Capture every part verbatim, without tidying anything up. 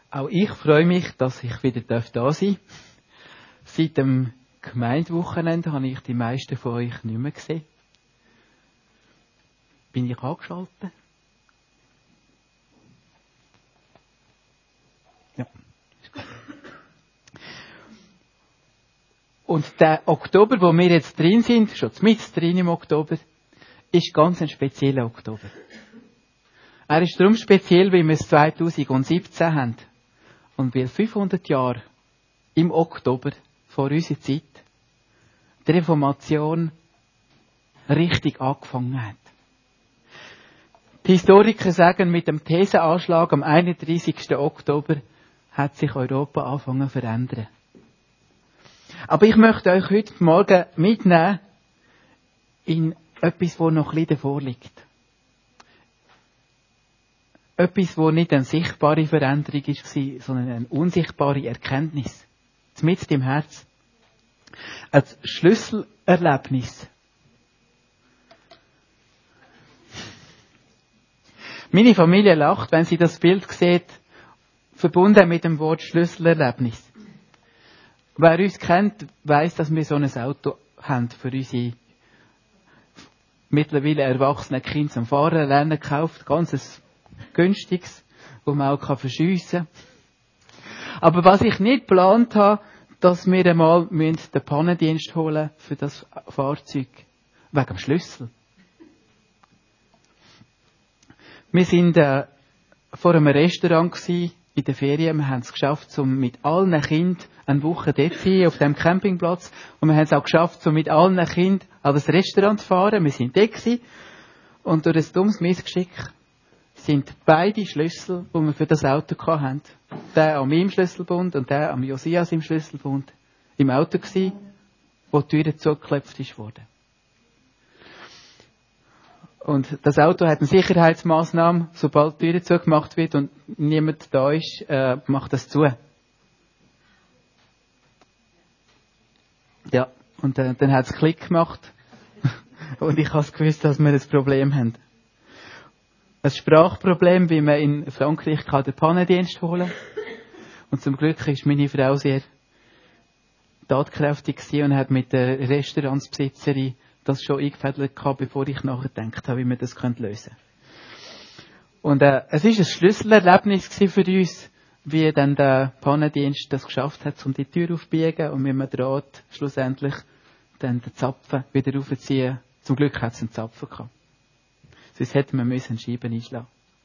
Auch ich freue mich, dass ich wieder da sein darf. Seit dem Gemeindewochenende habe ich die meisten von euch nicht mehr gesehen. Bin ich angeschaltet? Ja. Und der Oktober, wo wir jetzt drin sind, schon mit drin im Oktober, ist ganz ein spezieller Oktober. Er ist darum speziell, weil wir es zweitausendsiebzehn haben. Und weil fünfhundert Jahre im Oktober vor unserer Zeit die Reformation richtig angefangen hat. Die Historiker sagen, mit dem Thesenanschlag am einunddreißigsten Oktober hat sich Europa angefangen zu verändern. Aber ich möchte euch heute Morgen mitnehmen in etwas, das noch ein bisschen davor liegt. Etwas, das nicht eine sichtbare Veränderung war, sondern eine unsichtbare Erkenntnis. Mitten im Herz. Ein Schlüsselerlebnis. Meine Familie lacht, wenn sie das Bild sieht, verbunden mit dem Wort Schlüsselerlebnis. Wer uns kennt, weiss, dass wir so ein Auto haben für unsere mittlerweile erwachsenen Kinder zum Fahren lernen gekauft. Ganz ein günstiges, das man auch verschiessen kann. Aber was ich nicht geplant habe, dass wir einmal den Pannendienst holen für das Fahrzeug. Wegen dem Schlüssel. Wir sind äh, vor einem Restaurant gewesen, in der Ferien. Wir haben es geschafft, um mit allen Kindern eine Woche dort zu sein, auf dem Campingplatz. Und wir haben es auch geschafft, um mit allen Kindern an das Restaurant zu fahren. Wir sind dort gewesen. Und durch ein dummes Missgeschick sind beide Schlüssel, die wir für das Auto hatten, der an meinem Schlüsselbund und der an Josias im Schlüsselbund, im Auto gewesen, wo die Tür zugeklopft wurde. Und das Auto hat eine Sicherheitsmaßnahme, sobald die Tür zugemacht wird und niemand da ist, äh, macht das zu. Ja, und äh, dann hat es Klick gemacht und ich habe gewusst, dass wir ein Problem haben. Ein Sprachproblem, wie man in Frankreich kann den Pannendienst holen. Und zum Glück ist meine Frau sehr tatkräftig und hat mit der Restaurantsbesitzerin das schon eingefädelt gehabt, bevor ich nachgedacht habe, wie wir das lösen können. Und äh, es ist ein Schlüsselerlebnis für uns, wie dann der Pannendienst das geschafft hat, um die Tür aufzubiegen und mit dem Draht schlussendlich dann den Zapfen wieder raufziehen. Zum Glück hat es einen Zapfen gehabt. Sonst hätten wir müssen Scheiben einschlagen.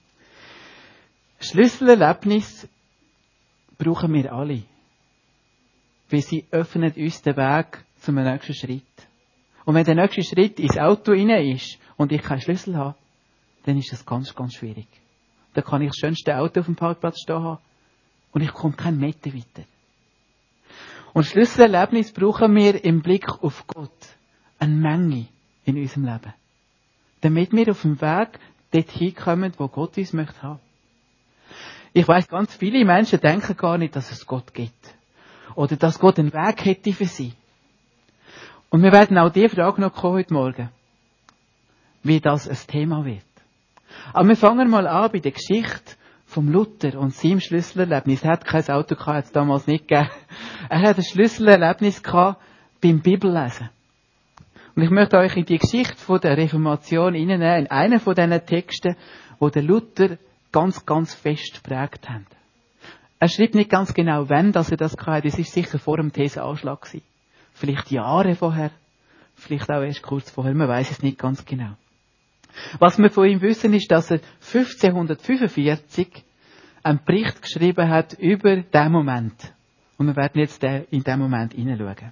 Schlüsselerlebnis brauchen wir alle. Weil sie öffnen uns den Weg zum nächsten Schritt. Und wenn der nächste Schritt ins Auto rein ist und ich keinen Schlüssel habe, dann ist das ganz, ganz schwierig. Dann kann ich das schönste Auto auf dem Parkplatz stehen haben und ich komme keinen Meter weiter. Und Schlüsselerlebnis brauchen wir im Blick auf Gott eine Menge in unserem Leben. Damit wir auf dem Weg dorthin kommen, wo Gott uns möchte haben. Ich weiss, ganz viele Menschen denken gar nicht, dass es Gott gibt. Oder dass Gott einen Weg hätte für sie. Und wir werden auch diese Frage noch kommen heute Morgen. Wie das ein Thema wird. Aber wir fangen mal an bei der Geschichte vom Luther und seinem Schlüsselerlebnis. Er hat kein Auto gehabt, hat es damals nicht gegeben. Er hat ein Schlüsselerlebnis gehabt beim Bibellesen. Und ich möchte euch in die Geschichte von der Reformation hineinnehmen, in einen von diesen Texten, wo der Luther ganz, ganz fest geprägt hat. Er schreibt nicht ganz genau, wann dass er das hatte. Das war sicher vor dem Thesenanschlag gewesen. Vielleicht Jahre vorher, vielleicht auch erst kurz vorher, man weiß es nicht ganz genau. Was wir von ihm wissen, ist, dass er fünfzehnhundertfünfundvierzig einen Bericht geschrieben hat über diesen Moment. Und wir werden jetzt in diesen Moment hineinschauen.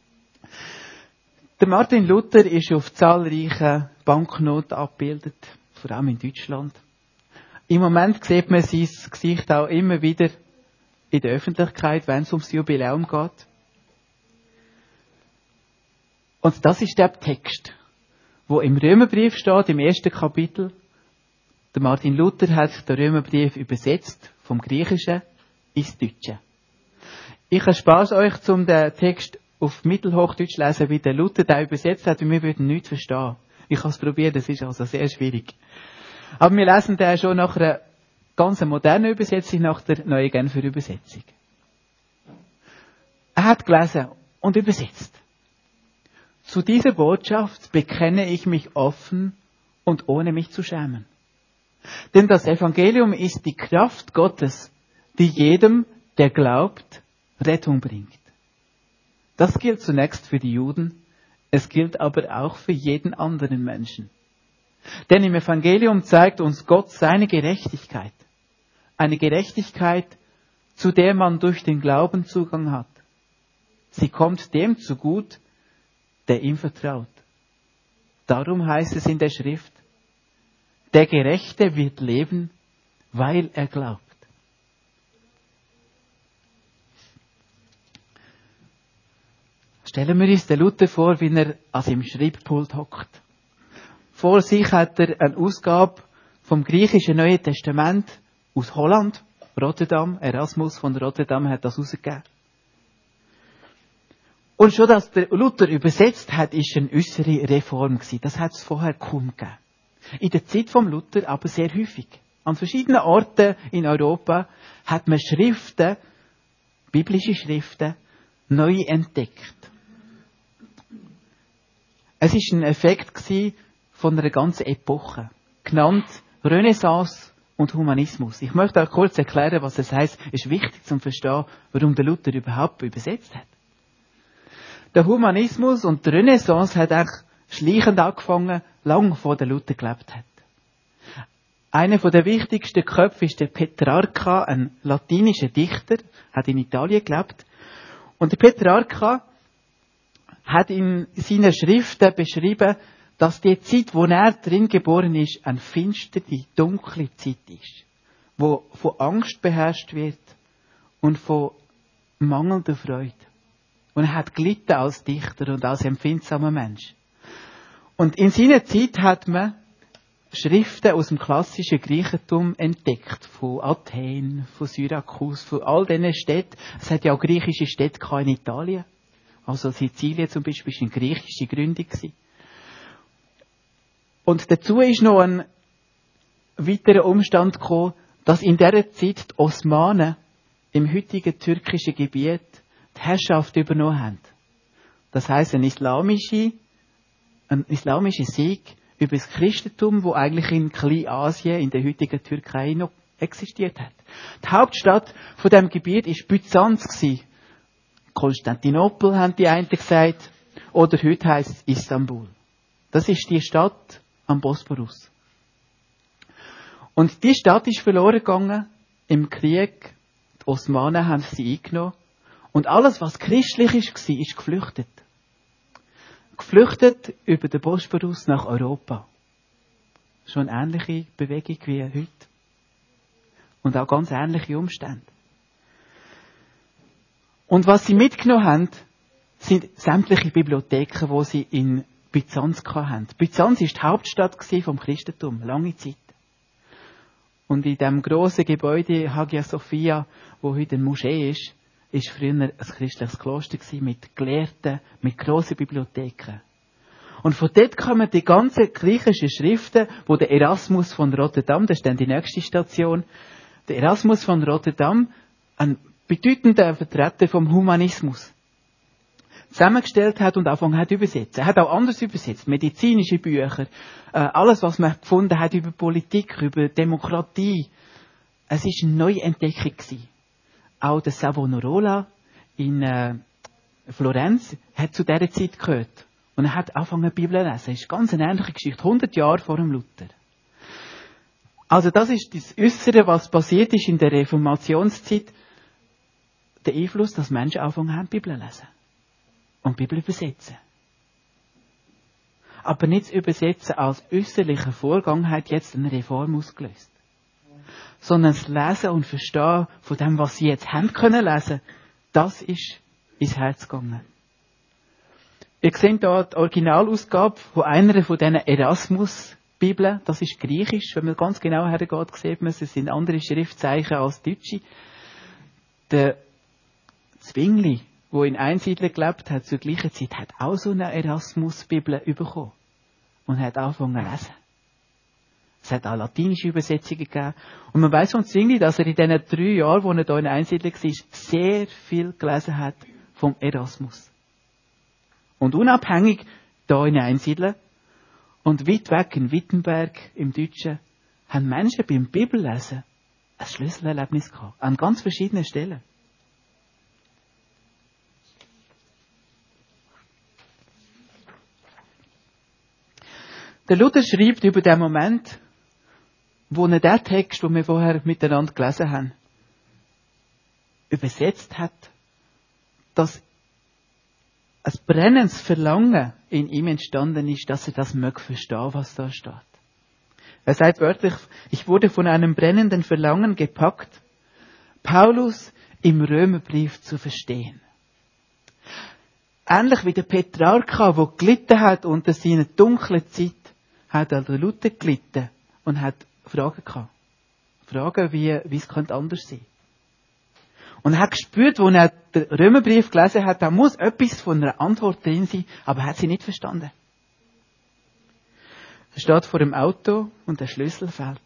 Der Martin Luther ist auf zahlreichen Banknoten abgebildet, vor allem in Deutschland. Im Moment sieht man sein Gesicht auch immer wieder in der Öffentlichkeit, wenn es ums Jubiläum geht. Und das ist der Text, wo im Römerbrief steht, im ersten Kapitel. Der Martin Luther hat den Römerbrief übersetzt vom Griechischen ins Deutsche. Ich erspare euch, um den Text auf Mittelhochdeutsch zu lesen, wie der Luther den übersetzt hat, weil wir würden nichts verstehen. Ich habe es probiert, das ist also sehr schwierig. Aber wir lesen den schon nach einer ganz eine moderne Übersetzung nach der Neuen Genfer Übersetzung. Er hat gelesen und übersetzt. Zu dieser Botschaft bekenne ich mich offen und ohne mich zu schämen. Denn das Evangelium ist die Kraft Gottes, die jedem, der glaubt, Rettung bringt. Das gilt zunächst für die Juden, es gilt aber auch für jeden anderen Menschen. Denn im Evangelium zeigt uns Gott seine Gerechtigkeit. Eine Gerechtigkeit, zu der man durch den Glauben Zugang hat. Sie kommt dem zugut, der ihm vertraut. Darum heißt es in der Schrift, der Gerechte wird leben, weil er glaubt. Stellen wir uns den Luther vor, wie er an seinem Schreibpult hockt. Vor sich hat er eine Ausgabe vom griechischen Neuen Testament aus Holland, Rotterdam. Erasmus von Rotterdam hat das rausgegeben. Und schon, dass der Luther übersetzt hat, ist eine äußere Reform gewesen. Das hat es vorher kaum gegeben. In der Zeit vom Luther aber sehr häufig. An verschiedenen Orten in Europa hat man Schriften, biblische Schriften, neu entdeckt. Es ist ein Effekt gewesen von einer ganzen Epoche, genannt Renaissance und Humanismus. Ich möchte euch kurz erklären, was es heisst. Es ist wichtig zu verstehen, warum der Luther überhaupt übersetzt hat. Der Humanismus und die Renaissance hat eigentlich schleichend angefangen, lang vor der Luther gelebt hat. Einer der wichtigsten Köpfe ist der Petrarca, ein latinischer Dichter, hat in Italien gelebt. Und der Petrarca hat in seinen Schriften beschrieben, dass die Zeit, wo er drin geboren ist, eine finstere, dunkle Zeit ist, wo von Angst beherrscht wird und von mangelnder Freude. Und er hat gelitten als Dichter und als empfindsamer Mensch. Und in seiner Zeit hat man Schriften aus dem klassischen Griechentum entdeckt. Von Athen, von Syrakus, von all diesen Städten. Es hat ja auch griechische Städte in Italien. Also Sizilien zum Beispiel war eine griechische Gründung. Und dazu ist noch ein weiterer Umstand gekommen, dass in dieser Zeit die Osmanen im heutigen türkischen Gebiet die Herrschaft übernommen haben. Das heisst, ein islamischer, ein islamischer Sieg über das Christentum, wo eigentlich in Kleinasien, in der heutigen Türkei noch existiert hat. Die Hauptstadt von dem Gebiet ist Byzanz gewesen. Konstantinopel, haben die einen gesagt, oder heute heisst es Istanbul. Das ist die Stadt am Bosporus. Und die Stadt ist verloren gegangen im Krieg. Die Osmanen haben sie eingenommen. Und alles, was christlich war, ist geflüchtet. Geflüchtet über den Bosporus nach Europa. Schon eine ähnliche Bewegung wie heute. Und auch ganz ähnliche Umstände. Und was sie mitgenommen haben, sind sämtliche Bibliotheken, die sie in Byzanz hatten. Byzanz war die Hauptstadt vom Christentum, lange Zeit. Und in dem grossen Gebäude Hagia Sophia, wo heute eine Moschee ist, ist früher ein christliches Kloster mit Gelehrten, mit grossen Bibliotheken. Und von dort kommen die ganzen griechischen Schriften, wo der Erasmus von Rotterdam, das ist dann die nächste Station, der Erasmus von Rotterdam, ein bedeutender Vertreter vom Humanismus, zusammengestellt hat und angefangen hat zu übersetzen. Er hat auch anders übersetzt, medizinische Bücher, äh, alles, was man gefunden hat über Politik, über Demokratie. Es war eine Neuentdeckung gewesen. Auch der Savonarola in äh, Florenz hat zu dieser Zeit gehört. Und er hat angefangen, die Bibel zu lesen. Das ist ganz eine ähnliche Geschichte, hundert Jahre vor dem Luther. Also das ist das Äußere, was passiert ist in der Reformationszeit. Der Einfluss, dass Menschen angefangen haben, die Bibel zu lesen. Und die Bibel übersetzen. Aber nicht das Übersetzen als äußerlicher Vorgang hat jetzt eine Reform ausgelöst. Sondern das Lesen und Verstehen von dem, was sie jetzt haben können lesen, das ist ins Herz gegangen. Ihr seht hier die Originalausgabe von einer von diesen Erasmus-Bibeln. Das ist Griechisch. Wenn man ganz genau hergeht, sieht man, es sind andere Schriftzeichen als Deutsche. Der Zwingli, der in Einsiedeln gelebt hat, zur gleichen Zeit, hat auch so eine Erasmus-Bibel bekommen. Und hat angefangen zu lesen. Es hat auch latinische Übersetzungen gegeben. Und man weiss von Zwingli, dass er in diesen drei Jahren, wo er hier in Einsiedler war, sehr viel gelesen hat vom Erasmus. Und unabhängig hier in Einsiedler und weit weg in Wittenberg im Deutschen, haben Menschen beim Bibellesen ein Schlüsselerlebnis gehabt. An ganz verschiedenen Stellen. Der Luther schreibt über den Moment, wo er den Text, den wir vorher miteinander gelesen haben, übersetzt hat, dass ein brennendes Verlangen in ihm entstanden ist, dass er das möge verstehen, was da steht. Er sagt wörtlich, ich wurde von einem brennenden Verlangen gepackt, Paulus im Römerbrief zu verstehen. Ähnlich wie der Petrarcha, der gelitten hat unter seiner dunklen Zeit, hat auch der Luther gelitten und hat Fragen gehabt. Fragen, wie, wie es könnte anders sein. Und er hat gespürt, als er den Römerbrief gelesen hat, da muss etwas von einer Antwort drin sein, aber er hat sie nicht verstanden. Er steht vor dem Auto und der Schlüssel fällt.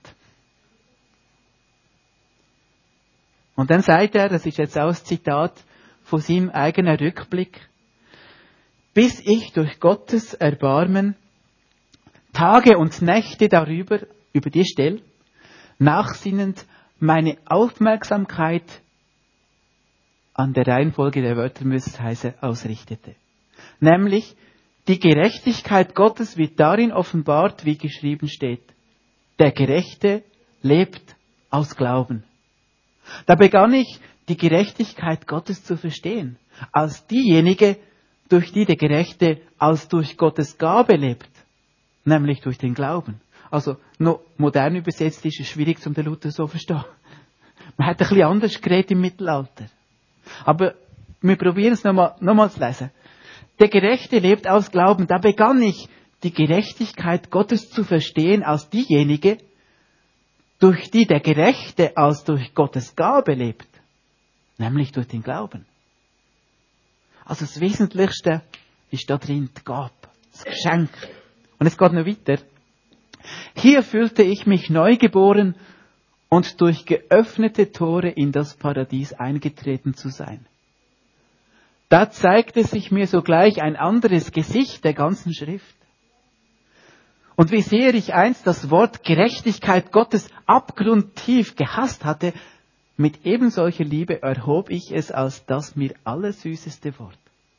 Und dann sagt er, das ist jetzt auch ein Zitat von seinem eigenen Rückblick, bis ich durch Gottes Erbarmen Tage und Nächte darüber, über die Stelle, nachsinnend meine Aufmerksamkeit an der Reihenfolge der Wörter müsste es heißen, ausrichtete. Nämlich, die Gerechtigkeit Gottes wird darin offenbart, wie geschrieben steht. Der Gerechte lebt aus Glauben. Da begann ich, die Gerechtigkeit Gottes zu verstehen, als diejenige, durch die der Gerechte als durch Gottes Gabe lebt, nämlich durch den Glauben. Also, noch modern übersetzt ist es schwierig, um den Luther so zu verstehen. Man hat ein bisschen anders geredet im Mittelalter. Aber wir probieren es nochmal, nochmal zu lesen. Der Gerechte lebt aus Glauben. Da begann ich, die Gerechtigkeit Gottes zu verstehen als diejenige, durch die der Gerechte als durch Gottes Gabe lebt. Nämlich durch den Glauben. Also das Wesentlichste ist da drin die Gabe, das Geschenk. Und es geht noch weiter. Hier fühlte ich mich neugeboren und durch geöffnete Tore in das Paradies eingetreten zu sein. Da zeigte sich mir sogleich ein anderes Gesicht der ganzen Schrift. Und wie sehr ich einst das Wort Gerechtigkeit Gottes abgrundtief gehasst hatte, mit ebensolcher Liebe erhob ich es als das mir allersüßeste Wort.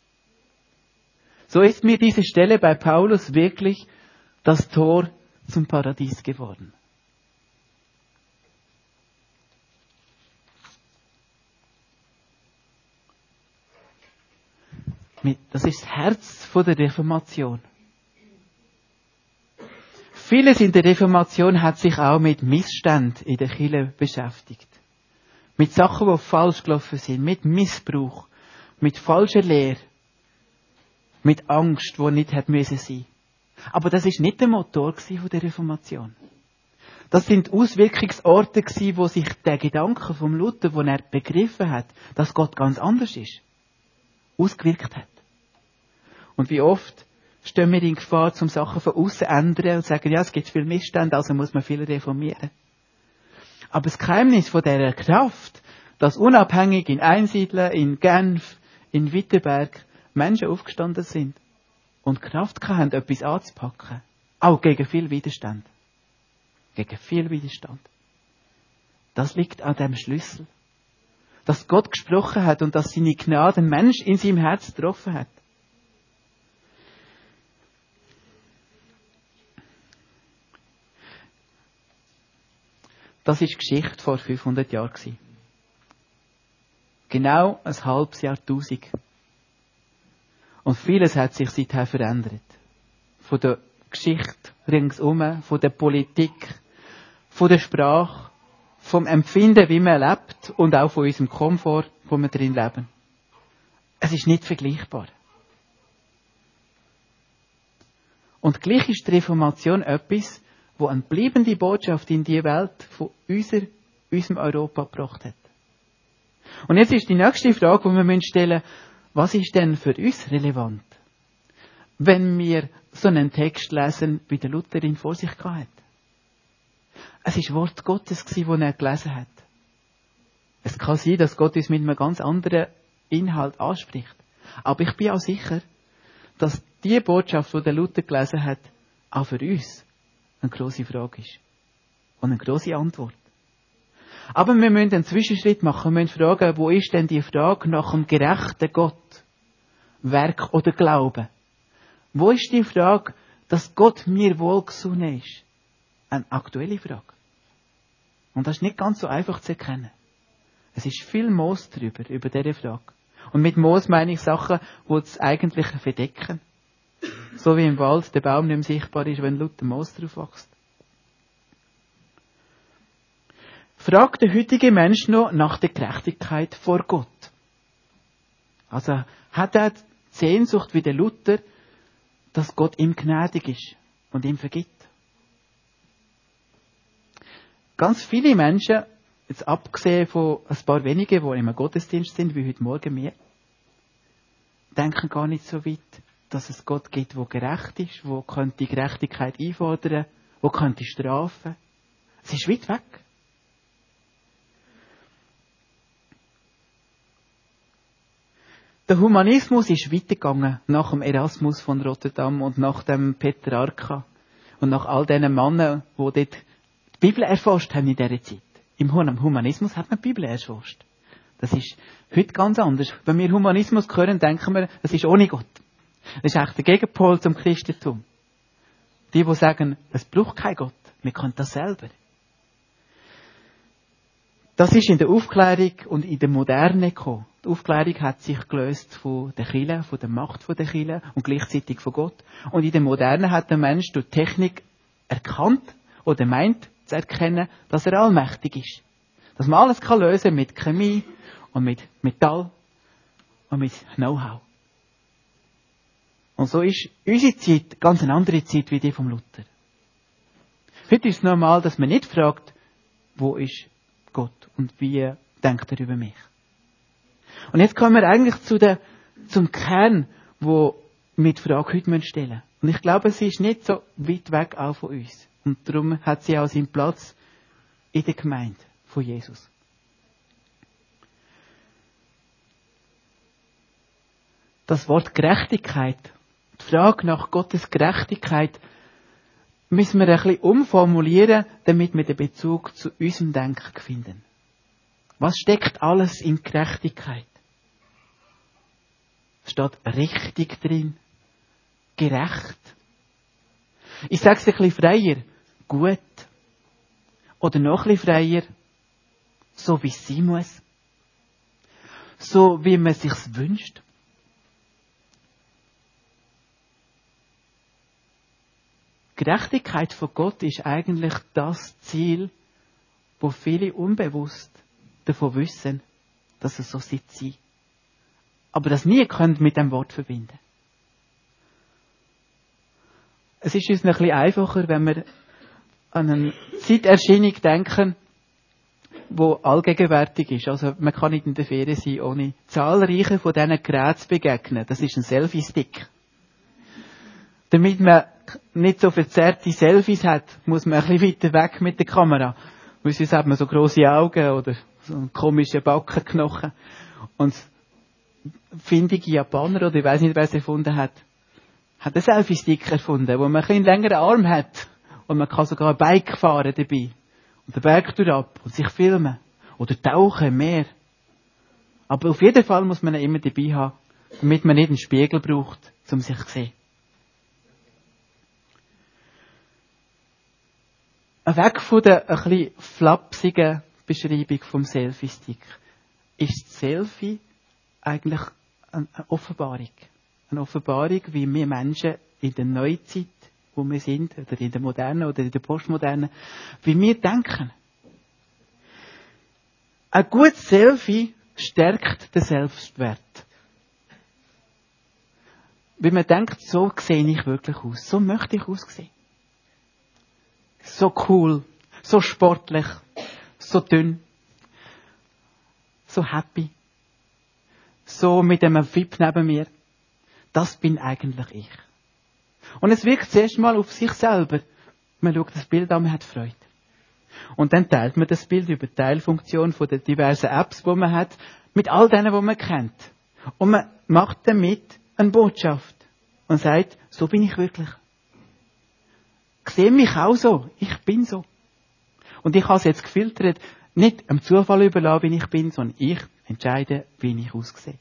So ist mir diese Stelle bei Paulus wirklich das Tor zum Paradies geworden. Das ist das Herz der Reformation. Vieles in der Reformation hat sich auch mit Missständen in der Kirche beschäftigt. Mit Sachen, die falsch gelaufen sind, mit Missbrauch, mit falscher Lehre, mit Angst, die nicht hätte müssen sein. Aber das ist nicht der Motor der Reformation. Das sind Auswirkungsorte gewesen, wo sich der Gedanke vom Luther, wo er begriffen hat, dass Gott ganz anders ist, ausgewirkt hat. Und wie oft stehen wir in Gefahr, zum Sachen von außen zu ändern und sagen, ja, es gibt viel Missstände, also muss man viel reformieren. Aber das Geheimnis von dieser Kraft, dass unabhängig in Einsiedeln, in Genf, in Wittenberg Menschen aufgestanden sind und Kraft hatten, etwas anzupacken, auch gegen viel Widerstand. Gegen viel Widerstand. Das liegt an dem Schlüssel. Dass Gott gesprochen hat und dass seine Gnade einen Mensch in seinem Herz getroffen hat. Das war die Geschichte vor fünfhundert Jahren. Genau ein halbes Jahrtausend. Und vieles hat sich seither verändert. Von der Geschichte ringsum, von der Politik, von der Sprache, vom Empfinden, wie man lebt und auch von unserem Komfort, wo wir drin leben. Es ist nicht vergleichbar. Und gleich ist die Reformation etwas, wo eine bleibende Botschaft in die Welt von unser, unserem Europa gebracht hat. Und jetzt ist die nächste Frage, die wir stellen müssen, was ist denn für uns relevant, wenn wir so einen Text lesen, wie der Luther ihn vor sich hatte? Es war Wort Gottes, das er gelesen hat. Es kann sein, dass Gott uns mit einem ganz anderen Inhalt anspricht. Aber ich bin auch sicher, dass die Botschaft, die der Luther gelesen hat, auch für uns eine grosse Frage ist. Und eine grosse Antwort. Aber wir müssen einen Zwischenschritt machen. Wir müssen fragen, wo ist denn die Frage nach dem gerechten Gott? Werk oder Glauben? Wo ist die Frage, dass Gott mir wohlgesonnen ist? Eine aktuelle Frage. Und das ist nicht ganz so einfach zu erkennen. Es ist viel Moos drüber, über diese Frage. Und mit Moos meine ich Sachen, die das Eigentliche verdecken. So wie im Wald der Baum nicht mehr sichtbar ist, wenn lauter Moos drauf wächst. Fragt der heutige Mensch noch nach der Gerechtigkeit vor Gott? Also hat er die Sehnsucht wie der Luther, dass Gott ihm gnädig ist und ihm vergibt? Ganz viele Menschen, jetzt abgesehen von ein paar wenigen, die im Gottesdienst sind, wie heute Morgen wir, denken gar nicht so weit, dass es Gott gibt, der gerecht ist, der könnte die Gerechtigkeit einfordern, der könnte strafen. Es ist weit weg. Der Humanismus ist weitergegangen nach dem Erasmus von Rotterdam und nach dem Petrarca und nach all diesen Männern, die dort die Bibel erforscht haben in dieser Zeit. Im Humanismus hat man die Bibel erforscht. Das ist heute ganz anders. Wenn wir Humanismus hören, denken wir, es ist ohne Gott. Das ist echt der Gegenpol zum Christentum. Die, die sagen, es braucht keinen Gott. Wir können das selber. Das ist in der Aufklärung und in der Moderne gekommen. Die Aufklärung hat sich gelöst von der Kirche, von der Macht der Kirche und gleichzeitig von Gott. Und in der Moderne hat der Mensch durch Technik erkannt oder meint zu erkennen, dass er allmächtig ist. Dass man alles kann lösen mit Chemie und mit Metall und mit Know-how. Und so ist unsere Zeit ganz eine andere Zeit wie die vom Luther. Heute ist es normal, dass man nicht fragt, wo ist Gott und wie denkt er über mich. Und jetzt kommen wir eigentlich zu der, zum Kern, wo wir die Frage heute stellen müssen. Und ich glaube, sie ist nicht so weit weg auch von uns. Und darum hat sie auch seinen Platz in der Gemeinde von Jesus. Das Wort Gerechtigkeit, die Frage nach Gottes Gerechtigkeit, müssen wir ein bisschen umformulieren, damit wir den Bezug zu unserem Denken finden. Was steckt alles in Gerechtigkeit? Es steht richtig drin, gerecht. Ich sage es ein bisschen freier, gut. Oder noch ein bisschen freier, so wie es sein muss. So wie man es sich wünscht. Gerechtigkeit von Gott ist eigentlich das Ziel, wo viele unbewusst davon wissen, dass es so sei. Aber das nie können mit dem Wort verbinden. Es ist uns ein bisschen einfacher, wenn wir an eine Zeiterscheinung denken, die allgegenwärtig ist. Also man kann nicht in der Ferien sein, ohne zahlreiche von diesen Geräten zu begegnen. Das ist ein Selfie-Stick. Damit man nicht so verzerrte Selfies hat, muss man ein bisschen weiter weg mit der Kamera. Weil sonst hat man so grosse Augen oder so einen komischen Backenknochen. Und findige Japaner, oder ich weiss nicht, wer es erfunden hat, hat einen Selfie-Stick erfunden, wo man ein bisschen längeren Arm hat. Und man kann sogar ein Bike fahren dabei. Und den Berg durchab und sich filmen. Oder tauchen im Meer. Aber auf jeden Fall muss man ihn immer dabei haben, damit man nicht einen Spiegel braucht, um sich zu sehen. Weg von der ein bisschen flapsigen Beschreibung vom Selfie-Stick ist das Selfie eigentlich eine Offenbarung. Eine Offenbarung, wie wir Menschen in der Neuzeit, wo wir sind, oder in der Modernen oder in der Postmodernen, wie wir denken. Ein gutes Selfie stärkt den Selbstwert. Weil man denkt, so sehe ich wirklich aus. So möchte ich aussehen. So cool, so sportlich, so dünn, so happy, so mit einem Vibe neben mir. Das bin eigentlich ich. Und es wirkt zuerst mal auf sich selber. Man schaut das Bild an, man hat Freude. Und dann teilt man das Bild über die Teilfunktion von den diversen Apps, die man hat, mit all denen, die man kennt. Und man macht damit eine Botschaft und sagt, so bin ich wirklich. Ich sehe mich auch so. Ich bin so. Und ich habe es jetzt gefiltert, nicht am Zufall überlassen, wie ich bin, sondern ich entscheide, wie ich aussehe.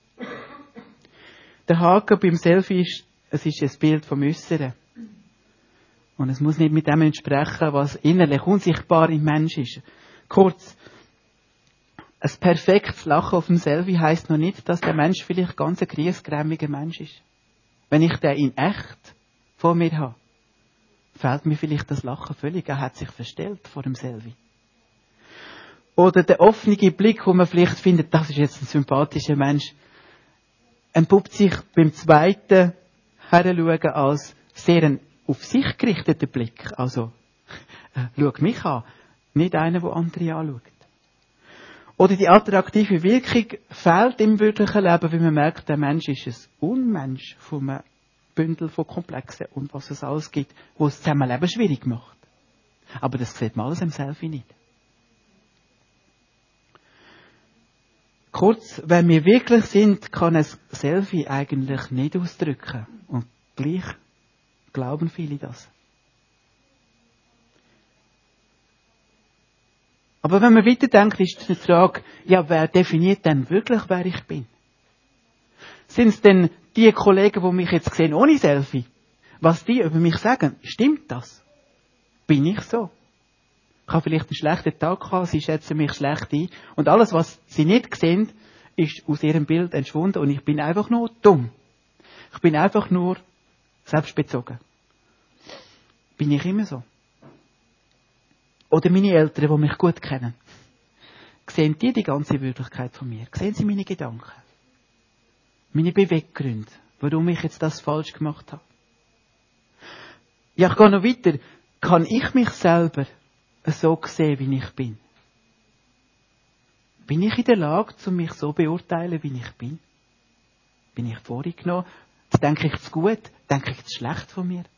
Der Haken beim Selfie ist, es ist ein Bild vom Äußeren. Und es muss nicht mit dem entsprechen, was innerlich unsichtbar im Mensch ist. Kurz, ein perfektes Lachen auf dem Selfie heisst noch nicht, dass der Mensch vielleicht ganz ein griesgrämiger Mensch ist. Wenn ich den in echt vor mir habe, fehlt mir vielleicht das Lachen völlig. Er hat sich verstellt vor dem Selfie. Oder der offene Blick, wo man vielleicht findet, das ist jetzt ein sympathischer Mensch, entpuppt sich beim zweiten Heranschauen als sehr ein auf sich gerichteter Blick. Also, äh, schau mich an, nicht einer, der andere anschaut. Oder die attraktive Wirkung fehlt im wirklichen Leben, weil man merkt, der Mensch ist ein Unmensch von einem Bündel von Komplexen und was es alles gibt, wo das Zusammenleben schwierig macht. Aber das sieht man alles im Selfie nicht. Kurz, wenn wir wirklich sind, kann ein Selfie eigentlich nicht ausdrücken. Und gleich glauben viele das. Aber wenn man weiterdenkt, ist die Frage, ja, wer definiert denn wirklich, wer ich bin? Sind es denn die Kollegen, die mich jetzt sehen ohne Selfie? Was die über mich sagen, stimmt das? Bin ich so? Ich habe vielleicht einen schlechten Tag gehabt, sie schätzen mich schlecht ein. Und alles, was sie nicht sehen, ist aus ihrem Bild entschwunden und ich bin einfach nur dumm. Ich bin einfach nur selbstbezogen. Bin ich immer so? Oder meine Eltern, die mich gut kennen. Sehen die die ganze Wirklichkeit von mir? Sehen sie meine Gedanken? Meine Beweggründe, warum ich jetzt das falsch gemacht habe? Ja, ich gehe noch weiter. Kann ich mich selber so sehen, wie ich bin? Bin ich in der Lage, um mich so beurteilen, wie ich bin? Bin ich vorgenommen? Denke ich zu gut? Denke ich zu schlecht von mir?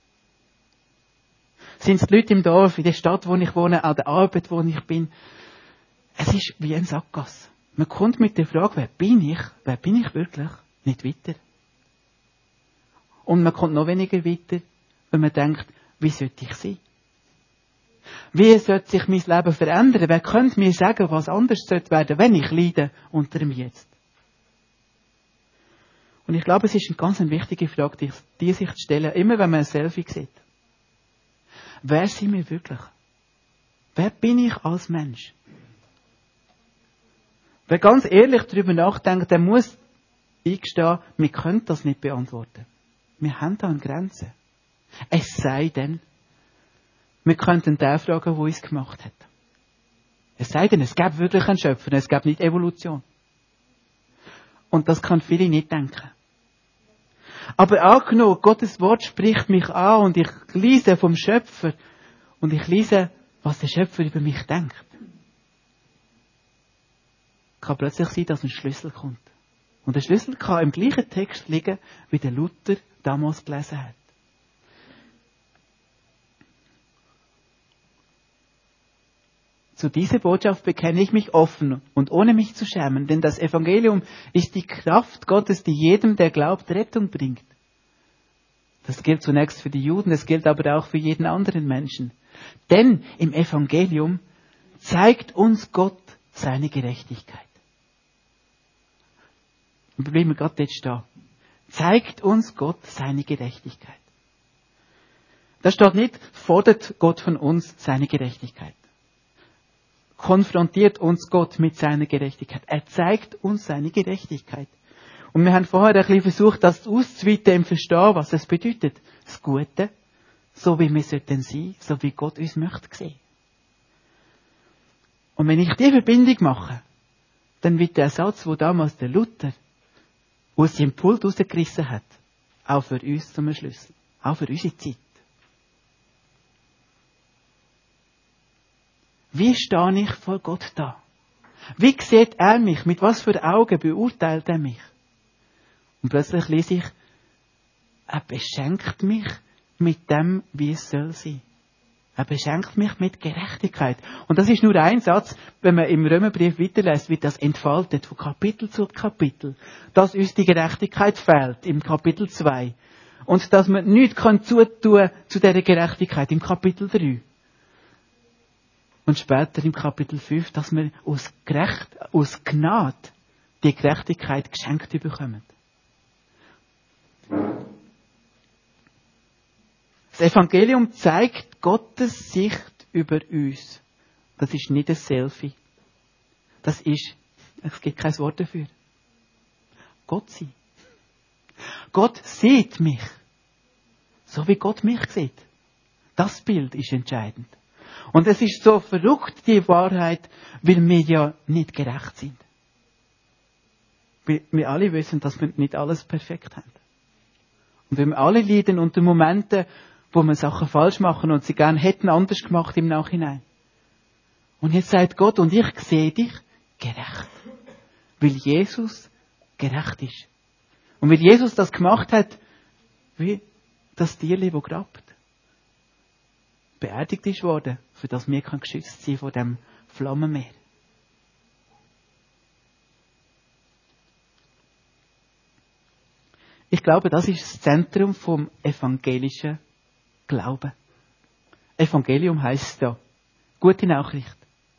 Sind es die Leute im Dorf, in der Stadt, wo ich wohne, an der Arbeit, wo ich bin? Es ist wie ein Sackgasse. Man kommt mit der Frage, wer bin ich? Wer bin ich wirklich? Nicht weiter. Und man kommt noch weniger weiter, wenn man denkt, wie sollte ich sein? Wie sollte sich mein Leben verändern? Wer könnte mir sagen, was anders sollte werden, wenn ich leide unter dem Jetzt? Und ich glaube, es ist eine ganz wichtige Frage, die, die sich zu stellen, immer wenn man ein Selfie sieht. Wer sind wir wirklich? Wer bin ich als Mensch? Wer ganz ehrlich darüber nachdenkt, der muss eingestehen, wir können das nicht beantworten. Wir haben da eine Grenze. Es sei denn, wir könnten den fragen, der uns gemacht hat. Es sei denn, es gäbe wirklich einen Schöpfer, es gäbe nicht Evolution. Und das kann viele nicht denken. Aber angenommen, Gottes Wort spricht mich an und ich lese vom Schöpfer und ich lese, was der Schöpfer über mich denkt. Kann plötzlich sein, dass ein Schlüssel kommt. Und der Schlüssel kann im gleichen Text liegen, wie der Luther damals gelesen hat. Zu dieser Botschaft bekenne ich mich offen und ohne mich zu schämen, denn das Evangelium ist die Kraft Gottes, die jedem, der glaubt, Rettung bringt. Das gilt zunächst für die Juden, das gilt aber auch für jeden anderen Menschen. Denn im Evangelium zeigt uns Gott seine Gerechtigkeit. Und bleiben wir gerade jetzt stehen. Zeigt uns Gott seine Gerechtigkeit. Da steht nicht, fordert Gott von uns seine Gerechtigkeit. Konfrontiert uns Gott mit seiner Gerechtigkeit. Er zeigt uns seine Gerechtigkeit. Und wir haben vorher ein bisschen versucht, das auszuweiten im Verstehen, was es bedeutet. Das Gute, so wie wir sollten sein, so wie Gott uns möchte sehen. Und wenn ich die Verbindung mache, dann wird der Satz, wo damals der Luther aus seinem Pult rausgerissen hat, auch für uns zum Schlüssel. Auch für unsere Zeit. Wie stehe ich vor Gott da? Wie sieht er mich? Mit was für Augen beurteilt er mich? Und plötzlich lese ich, er beschenkt mich mit dem, wie es soll sein. Er beschenkt mich mit Gerechtigkeit. Und das ist nur ein Satz, wenn man im Römerbrief weiterlässt, wird das entfaltet von Kapitel zu Kapitel. Dass uns die Gerechtigkeit fehlt im Kapitel zwei. Und dass man nichts kann zutun zu dieser Gerechtigkeit im Kapitel drei. Und später im Kapitel fünf, dass wir aus, Gerecht, aus Gnade die Gerechtigkeit geschenkt bekommen. Das Evangelium zeigt Gottes Sicht über uns. Das ist nicht ein Selfie. Das ist, es gibt kein Wort dafür. Gott sein. Gott sieht mich. So wie Gott mich sieht. Das Bild ist entscheidend. Und es ist so verrückt, die Wahrheit, weil wir ja nicht gerecht sind. Wir, wir alle wissen, dass wir nicht alles perfekt haben. Und wir alle leiden unter Momenten, wo wir Sachen falsch machen und sie gern hätten anders gemacht im Nachhinein. Und jetzt sagt Gott, und ich sehe dich gerecht. Weil Jesus gerecht ist. Und weil Jesus das gemacht hat, wie das Tierli, das grabt. Beerdigt ist worden, für das wir geschützt sein von dem Flammenmeer. Ich glaube, das ist das Zentrum vom evangelischen Glauben. Evangelium heisst ja gute Nachricht.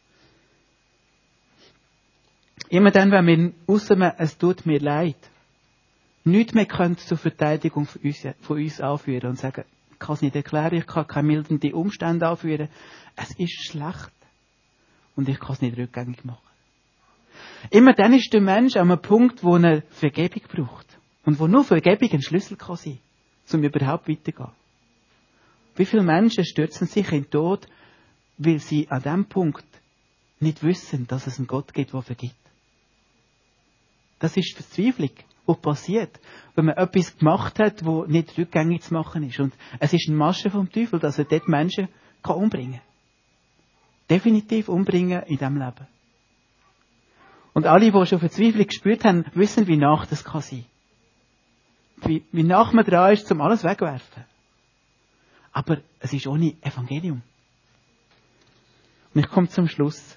Immer dann, wenn wir rausnehmen, es tut mir leid, nichts mehr können zur Verteidigung von uns, von uns anführen und sagen, ich kann es nicht erklären, ich kann keine mildernden Umstände anführen. Es ist schlecht. Und ich kann es nicht rückgängig machen. Immer dann ist der Mensch an einem Punkt, wo er Vergebung braucht. Und wo nur Vergebung ein Schlüssel kann sein, um überhaupt weiterzugehen. Wie viele Menschen stürzen sich in den Tod, weil sie an diesem Punkt nicht wissen, dass es einen Gott gibt, der vergibt. Das ist Verzweiflung, die passiert, wenn man etwas gemacht hat, das nicht rückgängig zu machen ist. Und es ist eine Masche vom Teufel, dass er dort Menschen kann umbringen kann. Definitiv umbringen in diesem Leben. Und alle, die schon Verzweiflung gespürt haben, wissen, wie nach das kann sein. Wie, wie nach man dran ist, um alles wegwerfen. Aber es ist ohne Evangelium. Und ich komme zum Schluss.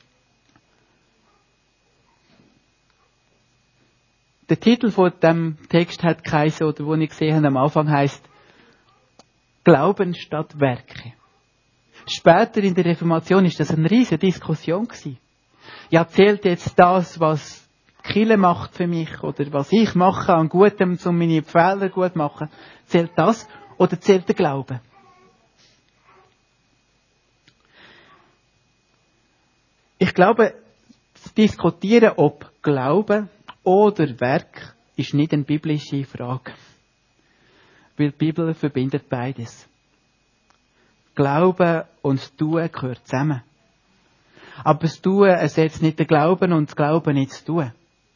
Der Titel von dem Text hat geheißen, oder wo ich gesehen habe, am Anfang heisst Glauben statt Werke. Später in der Reformation ist das eine riesige Diskussion gewesen. Ja, zählt jetzt das, was die Kirche macht für mich, oder was ich mache an Gutem, um meine Fehler gut zu machen, zählt das, oder zählt der Glaube? Ich glaube, zu diskutieren, ob Glaube oder Werk, ist nicht eine biblische Frage. Weil die Bibel verbindet beides. Glauben und Tun gehört zusammen. Aber das Tun ersetzt nicht den Glauben und das Glauben nicht das Tun.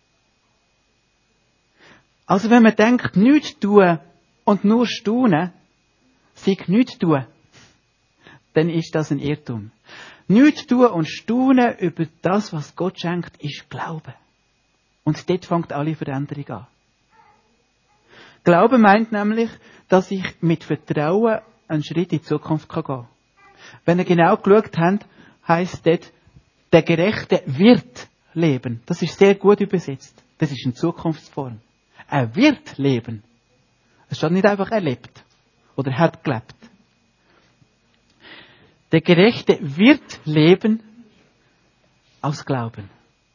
Also wenn man denkt, nichts tun und nur staunen, sei nichts tun, dann ist das ein Irrtum. Nichts tun und staunen über das, was Gott schenkt, ist Glauben. Und dort fängt alle Veränderung an. Glauben meint nämlich, dass ich mit Vertrauen einen Schritt in die Zukunft gehen kann. Wenn ihr genau geschaut habt, heisst dort, der Gerechte wird leben. Das ist sehr gut übersetzt. Das ist eine Zukunftsform. Er wird leben. Es steht nicht einfach, er lebt. Oder er hat gelebt. Der Gerechte wird leben aus Glauben.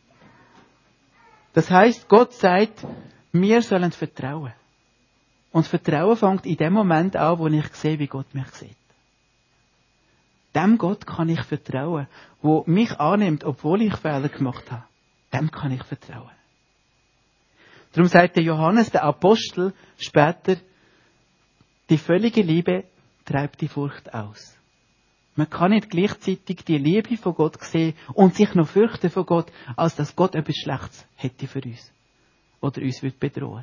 Das heisst, Gott sagt, wir sollen vertrauen. Und Vertrauen fängt in dem Moment an, wo ich sehe, wie Gott mich sieht. Dem Gott kann ich vertrauen, wo mich annimmt, obwohl ich Fehler gemacht habe. Dem kann ich vertrauen. Darum sagt der Johannes, der Apostel, später, die völlige Liebe treibt die Furcht aus. Man kann nicht gleichzeitig die Liebe von Gott sehen und sich noch fürchten von Gott, als dass Gott etwas Schlechtes hätte für uns. Oder uns wird bedrohen.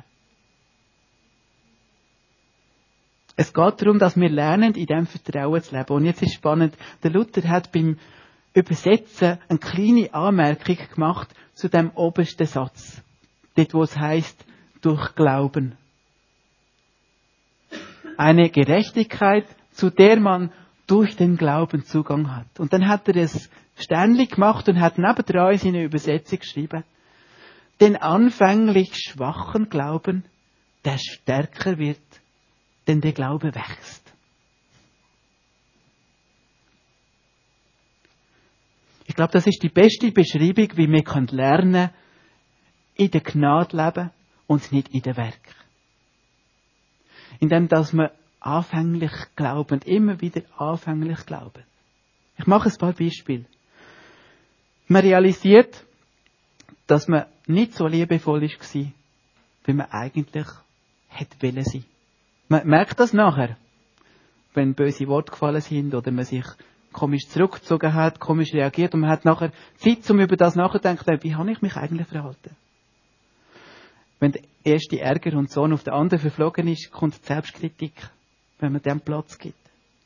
Es geht darum, dass wir lernen, in diesem Vertrauen zu leben. Und jetzt ist spannend, der Luther hat beim Übersetzen eine kleine Anmerkung gemacht zu dem obersten Satz. Dort, wo es heisst, durch Glauben. Eine Gerechtigkeit, zu der man durch den Glauben Zugang hat. Und dann hat er es Sternli gemacht und hat nebendran in seine Übersetzung geschrieben, den anfänglich schwachen Glauben, der stärker wird, denn der Glaube wächst. Ich glaube, das ist die beste Beschreibung, wie wir lernen können, in der Gnade leben und nicht in den Werk. Indem, dass wir anfänglich glauben, immer wieder anfänglich glauben. Ich mache ein paar Beispiele. Man realisiert, dass man nicht so liebevoll war, wie man eigentlich hätte wollen sein. Man merkt das nachher, wenn böse Worte gefallen sind oder man sich komisch zurückgezogen hat, komisch reagiert und man hat nachher Zeit, um über das nachzudenken, wie habe ich mich eigentlich verhalten. Wenn der erste Ärger und Zorn auf den anderen verflogen ist, kommt die Selbstkritik, wenn man dem Platz gibt.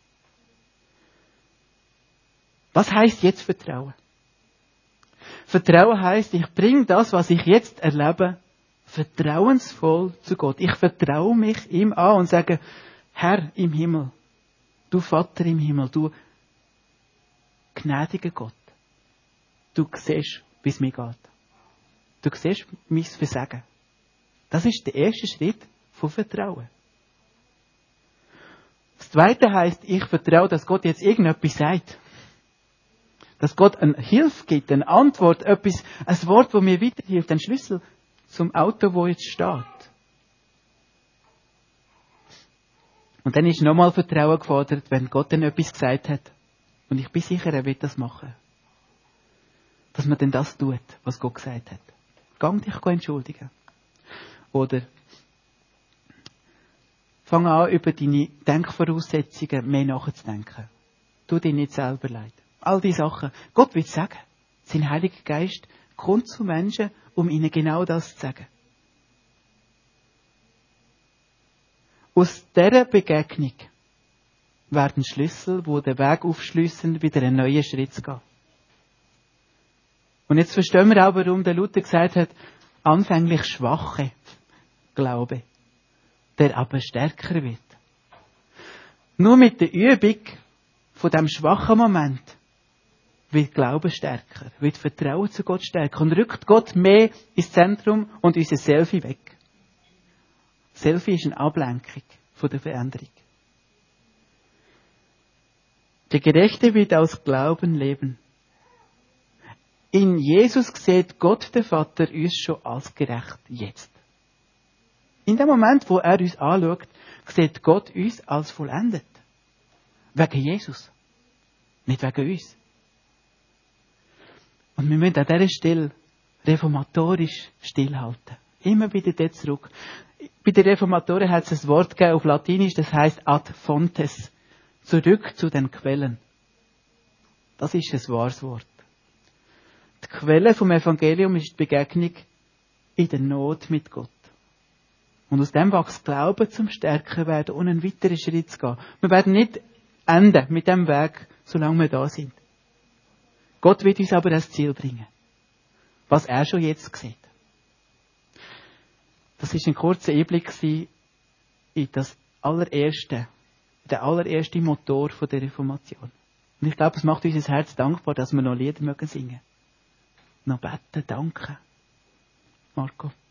Was heisst jetzt Vertrauen? Vertrauen heisst, ich bringe das, was ich jetzt erlebe, vertrauensvoll zu Gott. Ich vertraue mich ihm an und sage, Herr im Himmel, du Vater im Himmel, du gnädiger Gott, du siehst, wie es mir geht. Du siehst mein Versagen. Das ist der erste Schritt von Vertrauen. Das Zweite heisst, ich vertraue, dass Gott jetzt irgendetwas sagt. Dass Gott eine Hilfe gibt, eine Antwort, etwas, ein Wort, das mir weiterhilft, ein Schlüssel zum Auto, wo jetzt steht. Und dann ist nochmal Vertrauen gefordert, wenn Gott dann etwas gesagt hat. Und ich bin sicher, er wird das machen. Dass man dann das tut, was Gott gesagt hat. Gang dich entschuldigen. Oder fang an, über deine Denkvoraussetzungen mehr nachzudenken. Tu dir nicht selber leid. All diese Sachen. Gott will sagen, sein Heiliger Geist kommt zu Menschen, um ihnen genau das zu sagen. Aus dieser Begegnung werden Schlüssel, die den Weg aufschliessen, wieder einen neuen Schritt zu gehen. Und jetzt verstehen wir auch, warum der Luther gesagt hat, anfänglich schwache Glaube, der aber stärker wird. Nur mit der Übung von dem schwachen Moment wird Glaube stärker, wird Vertrauen zu Gott stärker und rückt Gott mehr ins Zentrum und unser Selfie weg. Selfie ist eine Ablenkung von der Veränderung. Der Gerechte wird aus Glauben leben. In Jesus sieht Gott, der Vater, uns schon als gerecht jetzt. In dem Moment, wo er uns anschaut, sieht Gott uns als vollendet. Wegen Jesus. Nicht wegen uns. Und wir müssen an dieser Stelle reformatorisch stillhalten. Immer wieder dort zurück. Bei den Reformatoren hat es ein Wort gegeben auf Latinisch, das heisst ad fontes. Zurück zu den Quellen. Das ist ein wahres Wort. Die Quelle vom Evangelium ist die Begegnung in der Not mit Gott. Und aus dem wächst Glauben zum Stärker werden und einen weiteren Schritt zu gehen. Wir werden nicht enden mit dem Weg, solange wir da sind. Gott wird uns aber das Ziel bringen. Was er schon jetzt sieht. Das ist ein kurzer Einblick in das allererste, der allererste Motor der Reformation. Und ich glaube, es macht unser Herz dankbar, dass wir noch Lieder mögen singen. Noch beten, danken. Marco.